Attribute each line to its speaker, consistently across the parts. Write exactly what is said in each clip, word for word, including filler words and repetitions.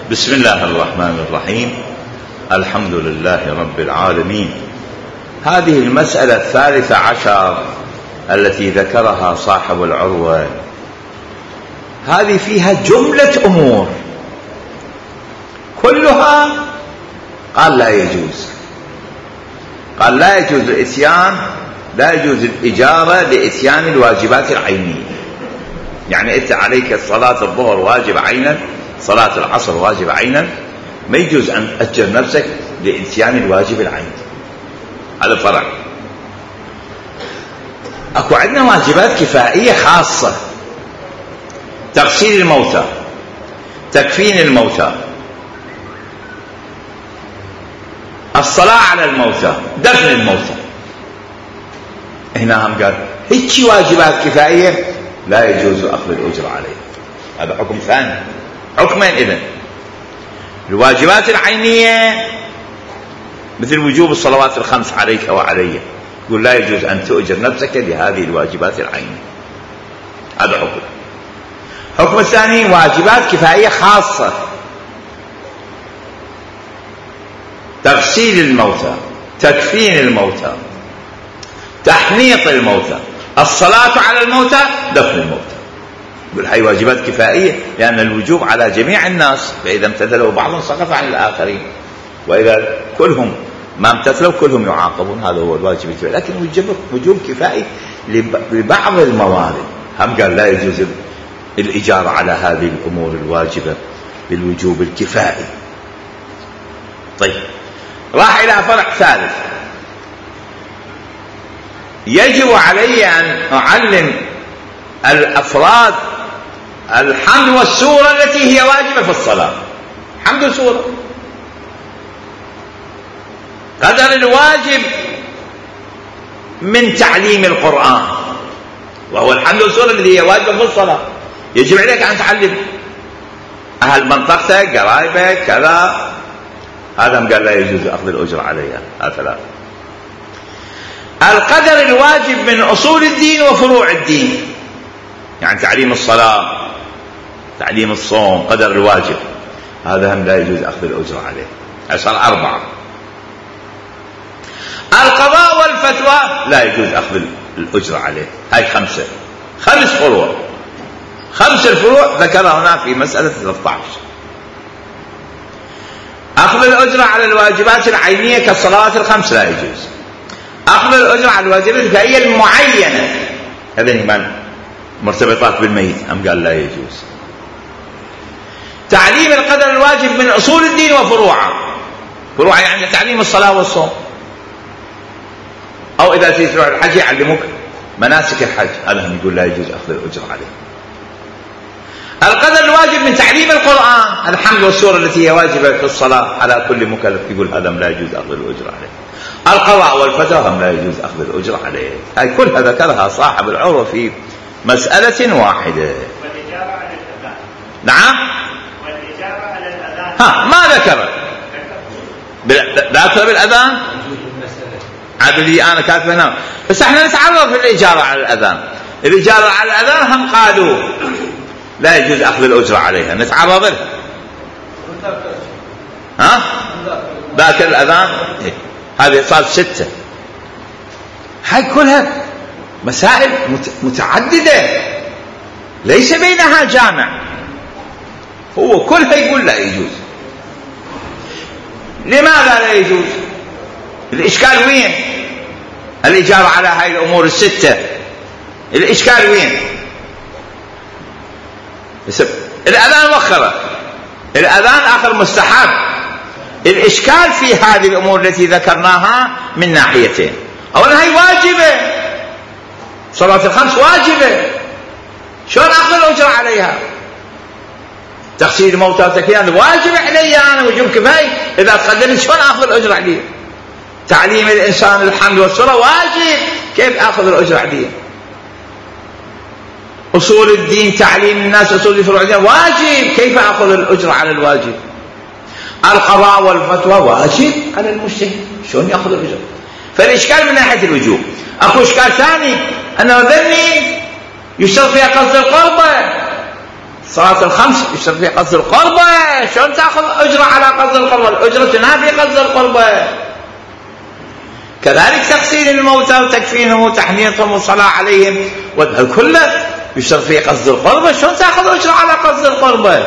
Speaker 1: بسم الله الرحمن الرحيم. الحمد لله رب العالمين. هذه المسألة الثالثة عشر التي ذكرها صاحب العروة، هذه فيها جملة أمور كلها قال لا يجوز. قال لا يجوز الإتيان، لا يجوز الإجارة لإتيان الواجبات العينية. يعني أنت عليك صلاة الظهر واجب عينا، صلاة العصر واجب عينا، ما يجوز أن تأجر نفسك لإتيان الواجب العيني. هذا فرع. أكو عندنا واجبات كفائية خاصة: تغسيل الموتى، تكفين الموتى، الصلاة على الموتى، دفن الموتى. هنا هم قال هيك واجبات كفائية لا يجوز أخذ الأجر عليها. هذا حكم ثاني. حكمين إذن: الواجبات العينية مثل وجوب الصلوات الخمس عليك وعلي، يقول لا يجوز أن تؤجر نفسك لهذه الواجبات العينية. هذا حكم. حكم الثاني: واجبات كفائية خاصة: تغسيل الموتى، تكفين الموتى، تحنيط الموتى، الصلاة على الموتى، دفن الموتى. يقول هاي واجبات كفائية لأن الوجوب على جميع الناس، فإذا امتثلوا بعضهم سقط عن الآخرين، وإذا كلهم ما امتثلوا كلهم يعاقبون. هذا هو الواجب الكفائي. لكن وجوب كفائي لبعض الموارد. هم قال لا يجوز الإجارة على هذه الأمور الواجبة بالوجوب الكفائي. طيب، راح إلى فرع ثالث: يجب علي أن أعلم الأفراد الحمد والسورة التي هي واجبة في الصلاة. حمد وسورة، قدر الواجب من تعليم القرآن، وهو الحمد والسورة اللي هي واجبة في الصلاة. يجب عليك أن تعلم أهل منطقتك، قرايبك، كذا. هذا قال لا يجوز أخذ الأجر عليها. هذا القدر الواجب من أصول الدين وفروع الدين، يعني تعليم الصلاة، تعليم الصوم، قدر الواجب، هذا هم لا يجوز أخذ الأجر عليه. صار أربعة. القضاء والفتوى لا يجوز أخذ الأجر عليه. هاي خمسة، خمس فروع. خمس الفروع ذكرها هنا في مسألة ثلاثة عشر. أخذ الأجر على الواجبات العينية كالصلوات الخمس لا يجوز. أخذ الأجر على الواجبات الكفائية المعينة، هذين من مرتبطات بالميت، أم قال لا يجوز. تعليم القدر الواجب من أصول الدين وفروعه. فروعه يعني تعليم الصلاة والصوم، أو إذا تروح الحج يعلموك مناسك الحج، هذا هم يقول لا يجوز أخذ الأجر عليه. القدر الواجب من تعليم القرآن، الحمد والسورة التي هي واجبة في الصلاة على كل مكلف، يقول هذا لا يجوز أخذ الأجر عليه. القضاء والفتوى هم لا يجوز أخذ الأجر عليه. هاي كلها ذكرها صاحب العروة في مسألة واحدة.
Speaker 2: والإجابة على الأذان.
Speaker 1: نعم.
Speaker 2: والإجابة على الأذان.
Speaker 1: ها ما ذكر. ذكر بالأذان. عدلي أنا كاتب هنا، بس احنا نتعرض في الإجابة على الأذان. الإجابة على الأذان هم قالوا لا يجوز أخذ الأجر عليها، نتعرض لها. ها؟ ذاكر الأذان. إيه؟ هذه صار ستة. هاي كلها مسائل متعددة ليس بينها جامع، هو كلها يقول لا يجوز. لماذا لا يجوز؟ الإشكال وين؟ الإجابة على هاي الأمور الستة، الإشكال وين؟ الأذان وخره، الأذان آخر مستحب. الإشكال في هذه الأمور التي ذكرناها من ناحيتين: أولا هي واجبة، صلاة الخمس واجبة، شلون أخذ الأجر عليها؟ تغسيل الموتى وتكفين واجب علي أنا، وجوب كفاية، إذا تقدمت شلون أخذ الأجر عليه؟ تعليم الإنسان الحمد والسورة واجب، كيف أخذ الأجر عليه؟ أصول الدين، تعليم الناس أصول فروع الدين واجب، كيف أخذ الأجر على الواجب؟ القضاء والفتوى واجب على المجتهد، شلون يأخذ الأجر؟ فالإشكال من ناحية الوجوب. أكو إشكال ثاني، أنه ذني يشترط فيها قصد القربة، صلاة الخمس يشترط فيها قصد القربة، شلون تأخذ أجرة على قصد القربة؟ الأجرة تنافي قصد القربة. كذلك تغسيل الموتى وتكفينهم وتحنيطهم والصلاة عليهم كله يشترط فيه قصد القربة، شلون تأخذ أجرة على قصد القربة؟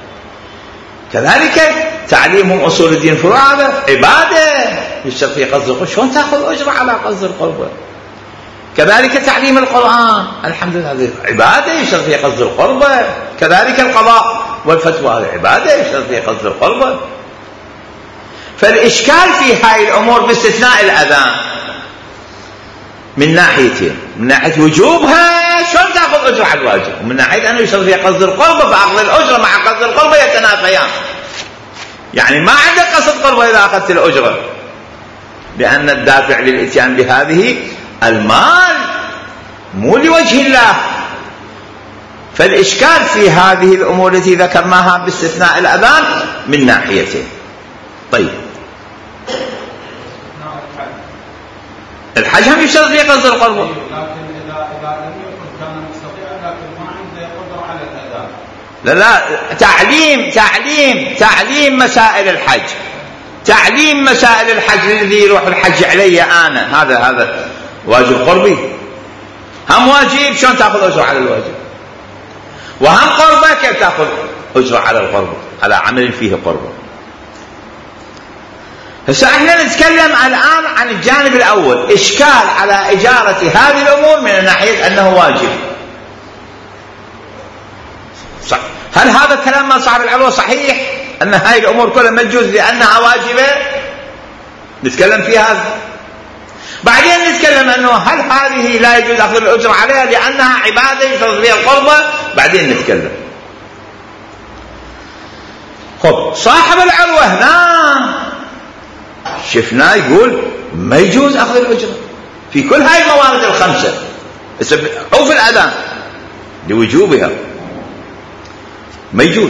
Speaker 1: كذلك تعليمهم أصول الدين فروع هذا عبادة يشترط فيه قصد القربة، شلون تأخذ أجرة على قصد القربة؟ كذلك تعليم القرآن الحمد لله هذه عبادة يشترط فيه قصد القربة. كذلك القضاء والفتوى هذه عبادة يشترط فيه قصد القربة. فالإشكال في هاي الأمور باستثناء الأذان من ناحيتين، من ناحية وجوبها شلون تأخذ أجر على الواجب، ومن ناحية أنه يشترط فيها قصد القربة، فأخذ الأجرة مع قصد القربة يتنافيان. يعني ما عندك قصد قربة إذا أخذت الأجرة، لأن الدافع للإتيان بهذه المال مو لوجه الله. فالإشكال في هذه الأمور التي ذكرناها باستثناء الأذان من ناحيتين. طيب الحج هم يشترط فيه قصد القربة،
Speaker 3: لكن إذا إذا لم يكن كان مستطيعا لكن ما عنده قدرة على الأذان.
Speaker 1: لا لا تعليم تعليم تعليم مسائل الحج، تعليم مسائل الحج الذي يروح الحج علي أنا، هذا هذا واجب قربي، هم واجب شلون تأخذ أجر على الواجب، وهم قربة كيف تأخذ أجر على القربة، على عمل فيه قربة. هسه احنا نتكلم الآن عن الجانب الأول، إشكال على إجارة هذه الأمور من ناحية أنه واجب. صح. هل هذا الكلام ما صاحب العروة صحيح أن هذه الأمور كلها ما تجوز لأنها واجبة؟ نتكلم في هذا. بعدين نتكلم أنه هل هذه لا يجوز أخذ الأجر عليها لأنها عبادة يشترط فيها القربة؟ بعدين نتكلم. خب صاحب العروة هنا شفناه يقول ما يجوز أخذ الأجرة في كل هاي الموارد الخمسة، أو في الأذان لوجوبها ما يجوز.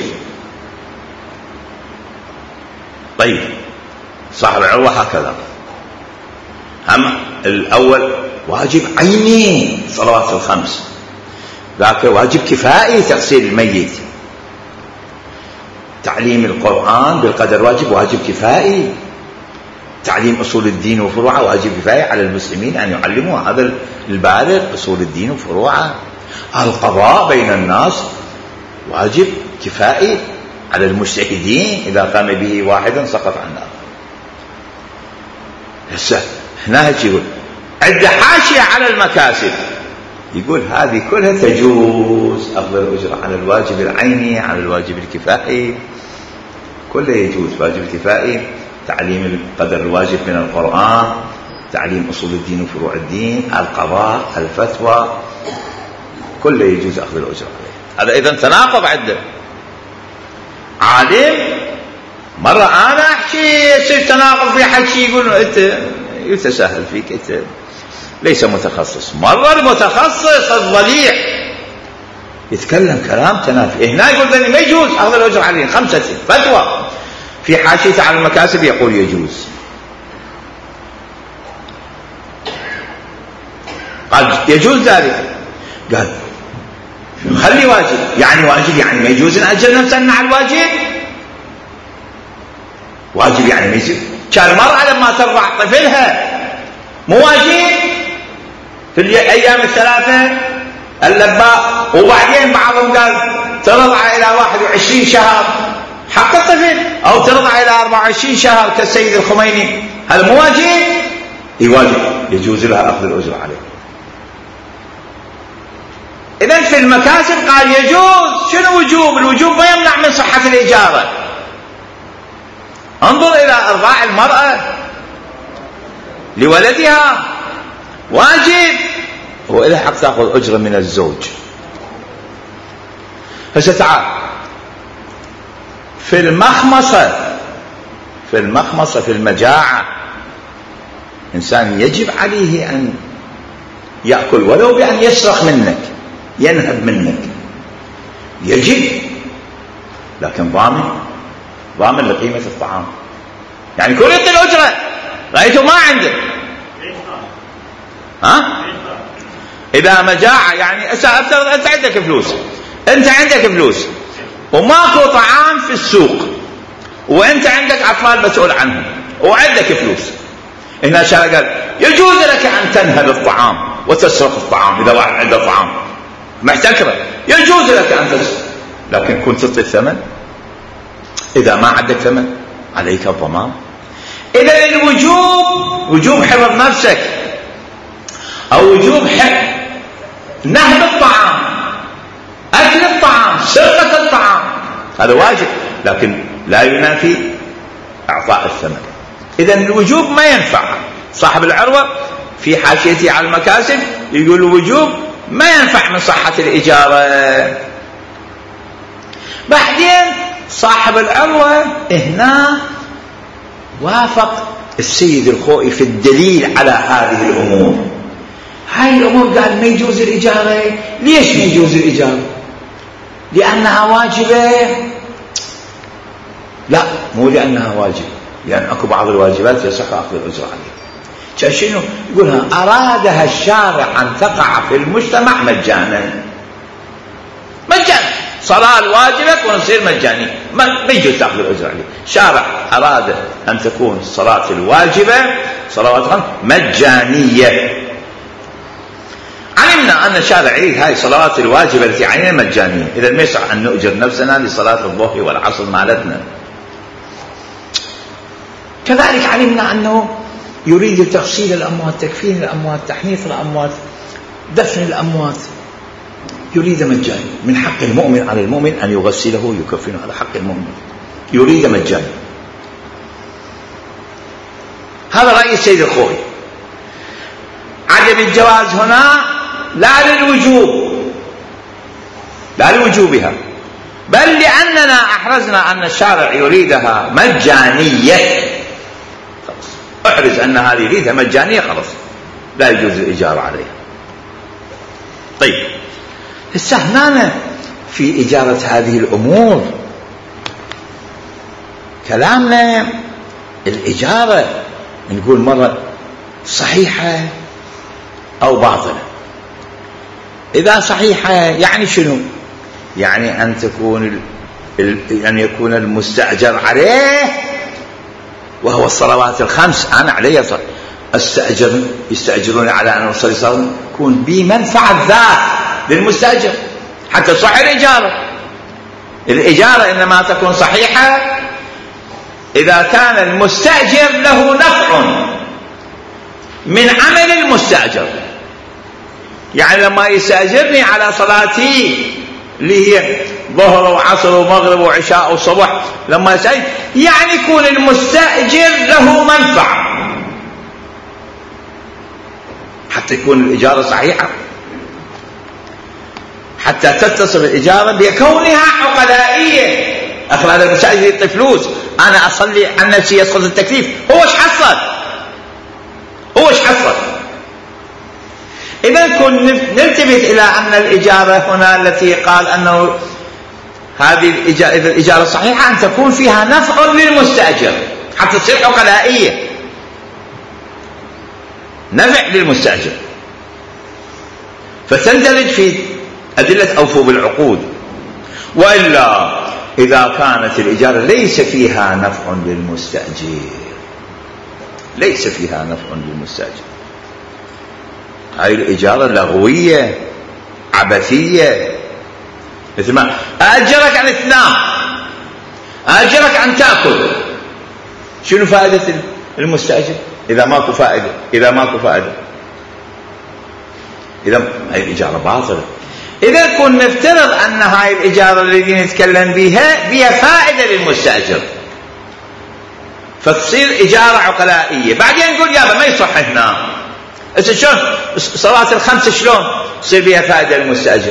Speaker 1: طيب صاحب العروة هكذا، هم الأول واجب عيني صلوات الخمس، ذاك واجب كفائي تغسيل الميت، تعليم القرآن بالقدر واجب واجب كفائي، تعليم أصول الدين وفروعه واجب كفاية على المسلمين أن يعلموا هذا البالغ أصول الدين وفروعه. القضاء بين الناس واجب كفائي على المجتهدين، إذا قام به واحد سقط عن الآخر. هسه هنا يقول عند حاشية على المكاسب، يقول هذه كلها تجوز أخذ الأجر على الواجب العيني على الواجب الكفائي، كله يجوز. واجب الكفائي تعليم القدر الواجب من القرآن، تعليم أصول الدين وفروع الدين، القضاء، الفتوى، كله يجوز أخذ الأجر عليه. هذا إذن تناقض عنده. عالم مرة أنا أحكي يصير تناقض في حكي يقول أنت يتساهل فيك، أنت ليس متخصص. مرة المتخصص الضليع يتكلم كلام تنافي، هنا يقول ذلك ما يجوز أخذ الأجر عليه. خمسة فتوى في حاشية على المكاسب يقول يجوز. قال يجوز ذلك، قال خلي واجب، يعني واجب يعني ما يجوز نأجل نفسنا على الواجب، واجب يعني ما يجوز. كان المرأة لما ترضع طفلها مو واجب في الأيام الثلاثة اللباء، وبعدين بعضهم قال ترضع إلى واحد وعشرين شهر حق الطفل، أو ترضع إلى أربعة وعشرين شهر كالسيد الخميني، هذا مو واجب؟ إيه واجب، يجوز لها أخذ الأجر عليه. إذن في المكاسب قال يجوز. شنو وجوب؟ الوجوب ما يمنع من صحة الإجارة. انظر إلى إرضاع المرأة لولدها واجب، وإلى حق تأخذ أجرة من الزوج. هسه تعال في المخمصة، في المخمصة في المجاعة إنسان يجب عليه أن يأكل ولو بأن يسرق منك، ينهب منك، يجب، لكن ضامن ضامن لقيمة الطعام، يعني كل يعطي الأجرة رأيته ما عنده. ها؟ إذا مجاعة يعني أفترض أنت عندك فلوس، أنت عندك فلوس وماكو طعام في السوق وانت عندك اطفال مسؤول عنهم وعندك فلوس، هنا الشارع قال يجوز لك ان تنهب الطعام وتسرق الطعام اذا واحد عنده طعام محتكره، يجوز لك ان تسرق، لكن كنت تعطي الثمن. اذا ما عندك ثمن عليك الضمان. اذا الوجوب وجوب حفظ نفسك او وجوب حفظ نهب الطعام، اكل الطعام، سرقه الطعام، هذا واجب، لكن لا ينافي اعطاء الثمن. اذا الوجوب ما ينفع. صاحب العروة في حاشيته على المكاسب يقول الوجوب ما ينفع من صحة الإجارة. بعدين صاحب العروة هنا وافق السيد الخوئي في الدليل على هذه الأمور. هاي الأمور قال ما يجوز الإجارة. ليش ما يجوز الإجارة؟ لأنها واجبة؟ لا، مو لأنها واجبة، لأن يعني أكو بعض الواجبات يصح أخذ الأجر عليها. شنو يقولها؟ أرادها الشارع أن تقع في المجتمع مجانا. مجانا صلاة الواجبة ونصير مجاني، ما يجوز تأخذ الأجر عليه. شارع أراد أن تكون الصلاة الواجبة صلوات خمس مجانية. علمنا أن الشارع يريد هاي الصلوات الواجبة التي علينا مجانية، إذا ما يصح أن نؤجر نفسنا لصلاة الظهر والعصر مالتنا. كذلك علمنا أنه يريد تغسيل الأموات، تكفين الأموات، تحنيط الأموات، دفن الأموات، يريد مجاني. من حق المؤمن على المؤمن أن يغسله ويكفنه، على حق المؤمن، يريد مجاني. هذا رأي السيد الخوئي. عدم الجواز هنا لا للوجوب، لا لوجوبها، بل لأننا أحرزنا أن الشارع يريدها مجانية. احرز أن هذه يريدها مجانية، خلاص لا يجوز الإجارة عليها. طيب استهنانا في إجارة هذه الأمور. كلامنا الإجارة نقول مرة صحيحة أو باطلة. إذا صحيحة يعني شنو؟ يعني أن تكون أن يكون المستأجر عليه وهو الصلوات الخمس، أنا علي استأجر يستأجرون على أن أصلي صلاة، يكون بمنفعة ذات للمستأجر حتى تصح الإجارة. الإجارة إنما تكون صحيحة إذا كان المستأجر له نفع من عمل المستأجر. يعني لما يستأجرني على صلاتي اللي هي ظهر وعصر ومغرب وعشاء وصبح، لما يستأجر يعني يكون المستأجر له منفعة حتى يكون الإجارة صحيحة، حتى تتصل الإجارة بكونها عقلائية. أخي هذا المستأجر يعطي فلوس، أنا أصلي عن نفسي يسقط التكليف، هو ايش حصل؟ هو ايش حصل؟ إذا كن نلتفت إلى أن الإجارة هنا التي قال أنه هذه الإجارة, الإجارة صحيحة أن تكون فيها نفع للمستأجر حتى تصير عقلائية، نفع للمستأجر، فتندرج في أدلة أوفوا بالعقود. وإلا إذا كانت الإجارة ليس فيها نفع للمستأجر، ليس فيها نفع للمستأجر، هاي الإجارة لغوية عبثية، مثل ما أأجرك أن تنام، أأجرك أن تأكل، شنو فائدة المستأجر إذا ماكو فائدة؟ إذا ماكو فائدة إذا هاي الإجارة باطلة. إذا كنا نفترض أن هاي الإجارة التي نتكلم بها بها فائدة للمستأجر فتصير إجارة عقلائية، بعدين نقول يابا ما يصح هنا. إذا شلون صلاة الخمس شلون تصير بها فائدة للمستأجر؟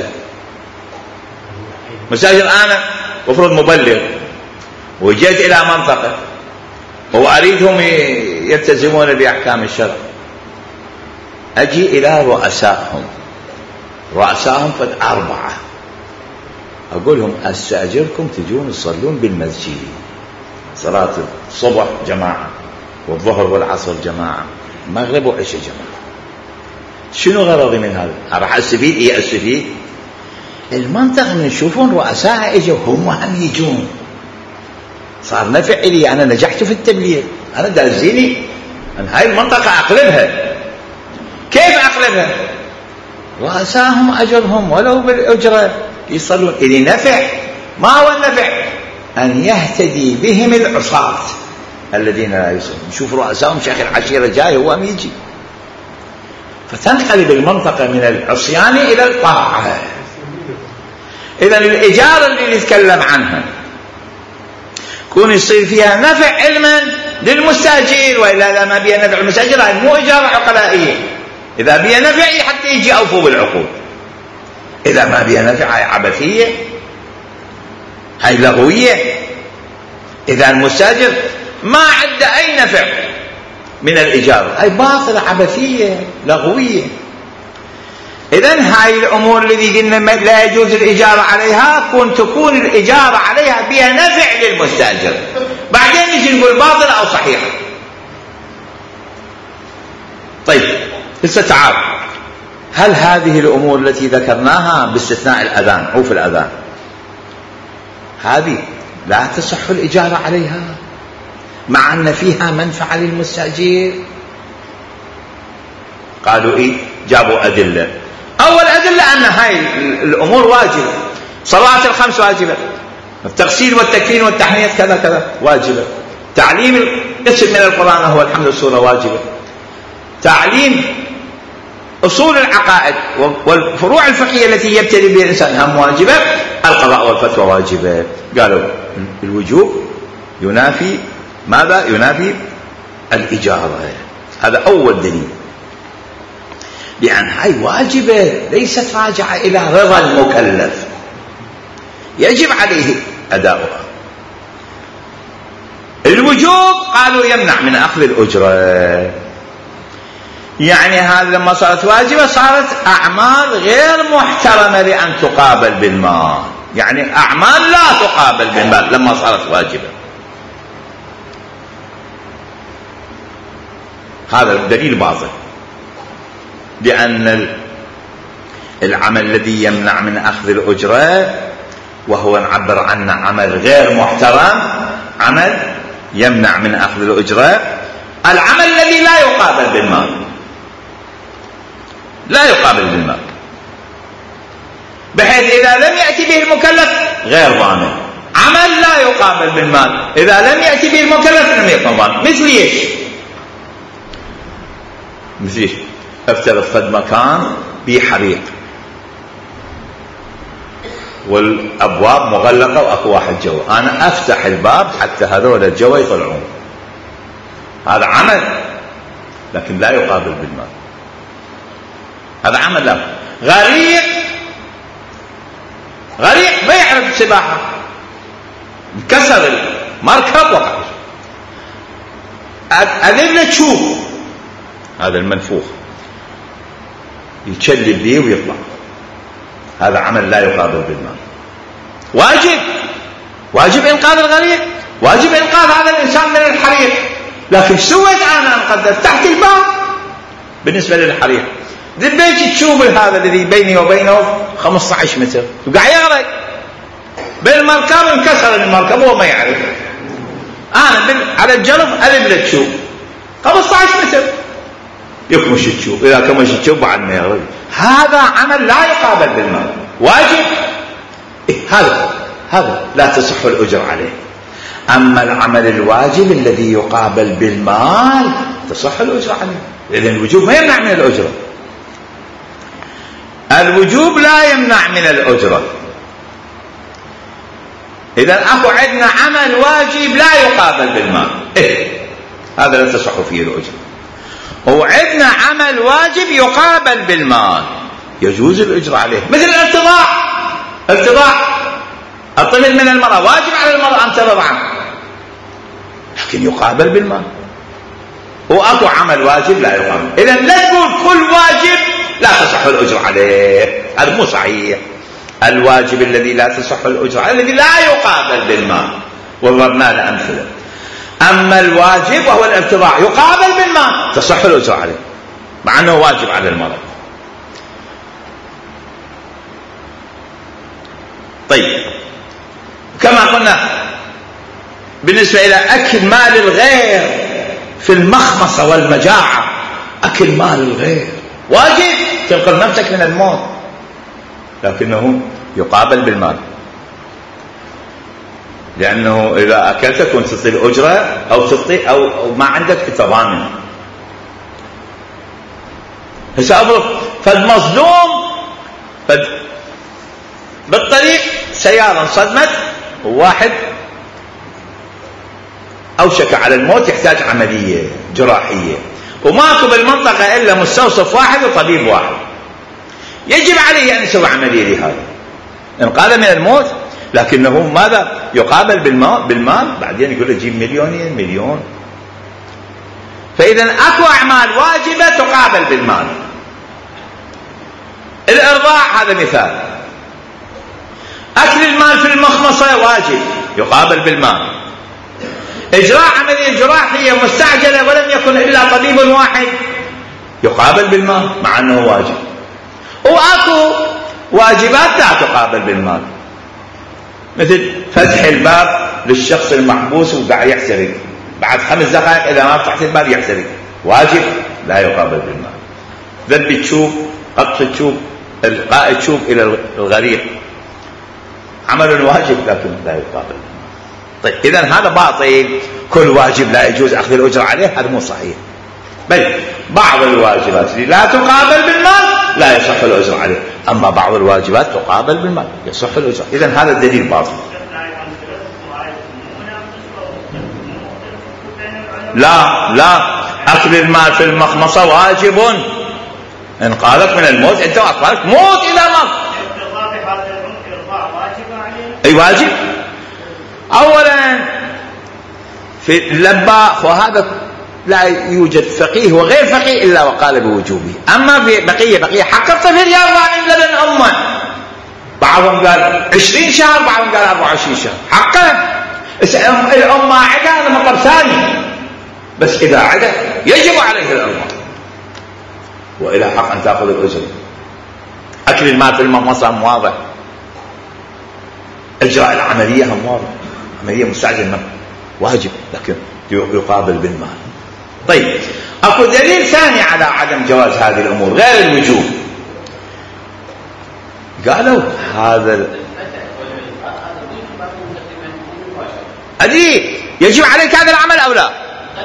Speaker 1: مستأجر أنا مفروض مبلغ وجيت إلى منطقة وأريدهم يلتزمون بأحكام الشرع، أجي إلى رؤسائهم، رؤسائهم فد أربعة، أقول لهم أستأجركم تجون تصلون بالمسجد صلاة الصبح جماعة والظهر والعصر جماعة، مغرب وعشاء جماعة. شنو غرضي من هذا؟ راح أستفيد؟ إيه أستفيد؟ المنطقة من يشوفون رؤساء اجوا هم هم يجون، صار نفع لي، أنا نجحت في التبليغ، أنا دازيني أنا هاي المنطقة أقلبها. كيف أقلبها؟ رؤساهم أجرهم ولو بالأجرة يصلون إلي نفع. ما هو النفع؟ أن يهتدي بهم العصاة الذين لا يصلون. نشوف رؤساهم شيخ العشيرة جاي هو يجي، فتنقلب المنطقة من العصيان إلى الطاعة. إذن الإجارة اللي نتكلم عنها كون يصير فيها نفع علما للمستاجر، وإلا ما بيها نفع المستاجر هاي مو إجارة عقلائية. إذا بيها نفع حتى يجي أوفوا بالعقود، إذا ما بيها نفع هاي عبثية، هاي لغوية. إذا المستاجر ما عنده أي نفع من الإجارة هاي باطلة عبثية لغوية. إذن هاي الأمور الذي قلنا لا يجوز الإجارة عليها كون تكون الإجارة عليها بها نفع للمستاجر، بعدين نجي نقول باطلة أو صحيحة. طيب هسه تعال، هل هذه الأمور التي ذكرناها باستثناء الأذان، عوف الأذان، هذه لا تصح الإجارة عليها مع أن فيها منفعة للمستأجر؟ قالوا إيه؟ جابوا أدلة. أول أدلة أن هاي الأمور واجبة، صلاة الخمس واجبة، التغسيل والتكفين والتحنيط كذا كذا واجبة، تعليم الاسم من القرآن هو الحمد والسورة واجبة، تعليم أصول العقائد والفروع الفقهية التي يبتدئ بها الإنسان هم واجبة، القضاء والفتوى واجبة. قالوا الوجوب ينافي ماذا؟ ينافي الإجارة. هذا أول دليل، لأن هاي واجبة ليست راجعة إلى رضا المكلف، يجب عليه أداؤها. الوجوب قالوا يمنع من أخذ الأجرة، يعني هذا لما صارت واجبة صارت أعمال غير محترمة لأن تقابل بالمال، يعني أعمال لا تقابل بالمال لما صارت واجبة. هذا الدليل باطل، لأن العمل الذي يمنع من أخذ الأجرة وهو نعبر عنه عمل غير محترم، عمل يمنع من أخذ الأجرة، العمل الذي لا يقابل بالمال، لا يقابل بالمال، بحيث إذا لم يأتي به المكلف غير ضامن. عمل لا يقابل بالمال إذا لم يأتي به المكلف لم يكن ضامن. مثل ايش؟ مثل ايش؟ افترض فد مكان به حريق والأبواب مغلقة وأكو واحد جوا، أنا أفتح الباب حتى هذول الجوا يطلعون، هذا عمل لكن لا يقابل بالمال، هذا عمل. لا غريق، غريق ما يعرف السباحة، انكسر المركب وقع، أذن له تشوف هذا المنفوخ يتشلب به ويطلع، هذا عمل لا يقابل بالمال. واجب، واجب إنقاذ الغريق، واجب إنقاذ هذا الإنسان من الحريق، لكن سويت أنا أنقذ تحت الباب بالنسبة للحريق، دبيت تشوف هذا الذي بيني وبينه خمسة عشر متر وقاعد يغرق بالمركب، انكسر المركب وهو ما يعرف، أنا على الجرف ألب له تشوف خمسة عشر متر يكمش تشوف، إذا كمش تشوف بعد ما يغرق، هذا عمل لا يقابل بالمال، واجب. إيه هذا هذا لا تصح الأجر عليه. أما العمل الواجب الذي يقابل بالمال تصح الأجر عليه، لأن الوجوب ما يمنع من الأجرة، الوجوب لا يمنع من الأجرة. إذا أكو عندنا عمل واجب لا يقابل بالمال، إيه هذا لا تصح فيه الأجرة. وعندنا عمل واجب يقابل بالمال يجوز الأجر عليه، مثل الارتضاع، ارتضاع الطفل من المرأة واجب على المرأة أن ترضعه، لكن يقابل بالمال. وأكو عمل واجب لا يقابل. إذا لا تقول كل واجب لا تصح الأجر عليه، هذا مو صحيح. الواجب الذي لا تصح الأجر عليه الذي لا يقابل بالمال، وضربنا له أمثلة. أما الواجب وهو الارتضاع يقابل بالمال تصح الأجر عليه مع أنه واجب على المرأة. طيب، كما قلنا بالنسبة إلى أكل مال الغير في المخمصة والمجاعة، أكل مال الغير واجب تنقذ نفسك من الموت، لكنه يقابل بالمال، لأنه إذا أكلت كنت تعطي الأجرة أو تعطي أو ما عندك تضامن. فالمظلوم فد بالطريق سيارة انصدمت وواحد أوشك على الموت يحتاج عملية جراحية، وماكو بالمنطقة إلا مستوصف واحد وطبيب واحد، يجب عليه أن يسوي عملية لهذا انقاذ من الموت، لكنه ماذا يقابل بالمال, بالمال بعدين يقول له جيب مليونين مليون. فإذا أكو أعمال واجبة تقابل بالمال. الإرضاع هذا مثال، أكل المال في المخمصة واجب يقابل بالمال، إجراء عملية جراحية مستعجلة ولم يكن إلا طبيب واحد يقابل بالمال مع أنه واجب. وأكو واجبات لا تقابل بالمال، مثل فتح الباب للشخص المحبوس وقاعد يحترق، بعد خمس دقائق إذا ما فتحت الباب يحترق، واجب لا يقابل بالمال. ذب الشوب، قطف الشوب، إلقاء الشوب إلى الغريق، عمل واجب لكن لا يقابل. طيب إذن هذا باطل، كل واجب لا يجوز أخذ الأجر عليه، هذا مو صحيح، بل بعض الواجبات اللي لا تقابل بالمال لا يصح الأجر عليه، أما بعض الواجبات تقابل بالمال يصح الأجر. إذن هذا الدليل باطل. لا لا، أكل المال في المخمصة واجب، انقاذك من الموت أنت وأطفالك موت إذا مات. أي واجب. أولا في اللباخ وهذا لا يوجد فقيه وغير فقيه إلا وقال بوجوبه، أما في بقية بقية حق الطفل يرضى من لبن أمه، بعضهم قال عشرين شهر، بعضهم قال أربعة وعشرين شهر، حقا الأمة عدا هذا مطلب ثاني، بس إذا عدا يجب عليه الأمة وإلى حق أن تأخذ الأجر. أكل المال في المخمصة هم واضح، إجراء العملية هم واضح، عملية مستعجلة واجب لكن يقابل بالمال. طيب أكو دليل ثاني على عدم جواز هذه الأمور غير الوجوب، قالوا هذا أدي يجب عليك هذا العمل أو لا؟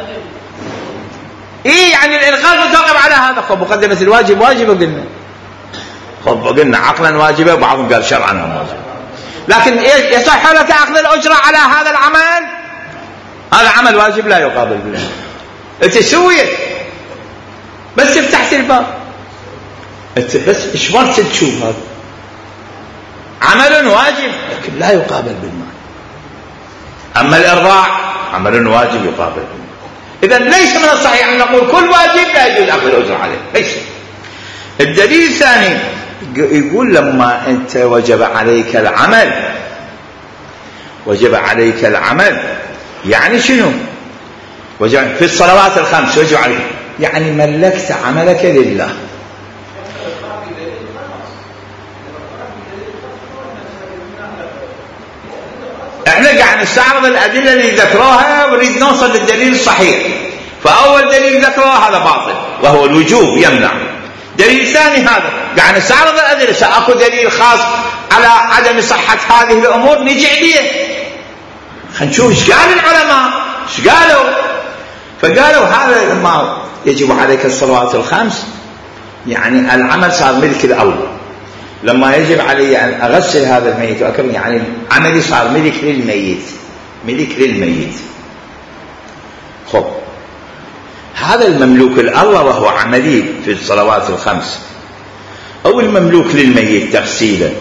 Speaker 1: إيه يعني الإلغاء متوقف على هذا. خب مقدمة الواجب واجبة قلنا، خب قلنا عقلا واجبة، وبعضهم قال شرعا واجبة، لكن يصح لك أخذ الأجرة على هذا العمل؟ هذا عمل واجب لا يقابل بالله. أنت سويت بس فتحت الباب، أنت بس إشمرت تشوف، هذا عمل واجب لكن لا يقابل بالمال. أما الإرضاع عمل واجب يقابل بالمال. إذن ليس من الصحيح أن نقول كل واجب لا يجوز أخذ الأجرة عليه، ليس. الدليل الثاني يقول لما أنت وجب عليك العمل، وجب عليك العمل يعني شنو؟ وجب في الصلوات الخمس وجب عليك، يعني ملكت عملك لله. احنا قاعد نستعرض الأدلة اللي ذكروها ونريد نوصل للدليل الصحيح. فأول دليل ذكروه هذا باطل وهو الوجوب يمنع. دليل ثاني هذا قاعد نستعرض الأدلة، سأكو دليل خاص على عدم صحة هذه الأمور نجي عليه، خلينا نشوف ايش قال العلماء، ايش قالوا. فقالوا هذا لما يجب عليك الصلوات الخمس يعني العمل صار ملك الأول، لما يجب علي أن أغسل هذا الميت وأكرم يعني عملي صار ملك للميت، ملك للميت. خب هذا المملوك لله وهو عملي في الصلوات الخمس، أو المملوك للميت تغسيلا،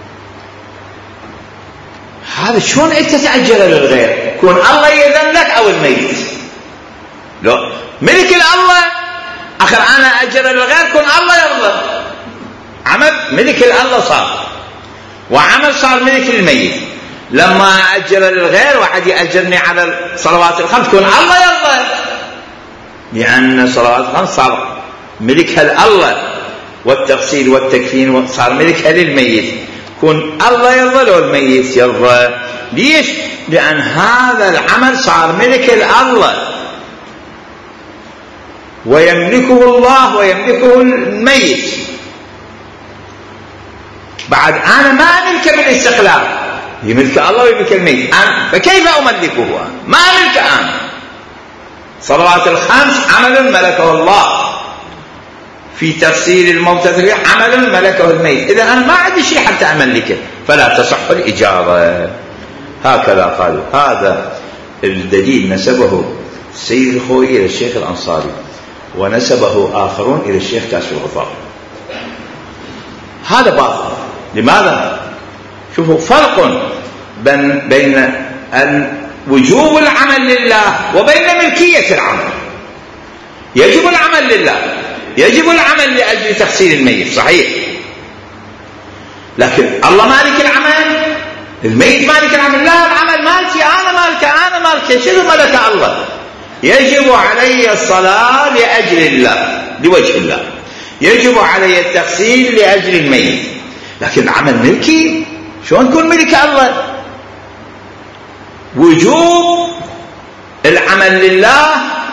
Speaker 1: هذا شلون أنت تأجر للغير؟ كون الله يأذن لك أو الميت؟ لا، ملك الله أخر أنا أجر للغير كون الله يرضى. عمل ملك الله صار، وعمل صار ملك للميت. لما أجر للغير واحد يأجرني على الصلوات الخمس كون الله يرضى، لأن الصلوات الخمس صار ملكها الله، والتغسيل والتكفين صار ملكها للميت، كون الله يرضى لو الميت يرضى. ليش؟ لأن هذا العمل صار ملك الله ويملكه الله ويملكه الميت. بعد أنا ما أملكه بالاستقلال، يملك الله ويملك الميت، فكيف أملكه؟ ما أملك أنا. صلوات الخمس عمل ملكه الله، في تفسير الموتى عمل ملكه الميت، إذا أنا ما عندي شيء حتى أملكه، فلا تصح الإجارة. هكذا قالوا. هذا الدليل نسبه السيد الخوئي إلى الشيخ الأنصاري، ونسبه آخرون إلى الشيخ كاشف الغفار. هذا باطل. لماذا؟ شوفوا فرق بين وجوب العمل لله وبين ملكية العمل. يجب العمل لله، يجب العمل لأجل تحصيل الميت، صحيح، لكن الله مالك العمل، الميت مالك العمل. لا، العمل مالكي أنا، مالك أنا، مالك شنو ملك الله. يجب علي الصلاة لأجل الله، لوجه الله، يجب علي التغسيل لأجل الميت، لكن العمل ملكي. شلون تكون ملك الله؟ وجوب العمل لله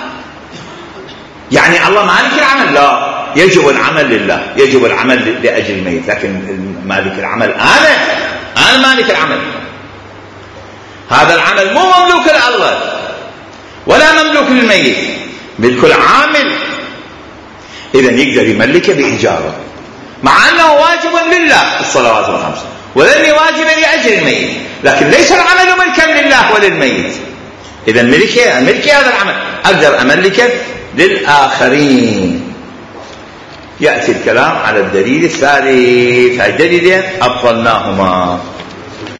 Speaker 1: يعني الله مالك العمل؟ لا، يجب العمل لله، يجب العمل لأجل الميت، لكن مالك العمل أنا، أنا مالك العمل. هذا العمل مو مملوك لله ولا مملوك للميت، ملك العامل. إذن يقدر يملكه بإجارة، مع أنه واجب لله الصلوات الخمسة، ولم واجب لأجل الميت، لكن ليس العمل ملكا لله وللميت. إذن ملكه، ملكي هذا العمل، أقدر أملكه للآخرين. يأتي الكلام على الدليل الثالث. الدليلين أبطلناهما.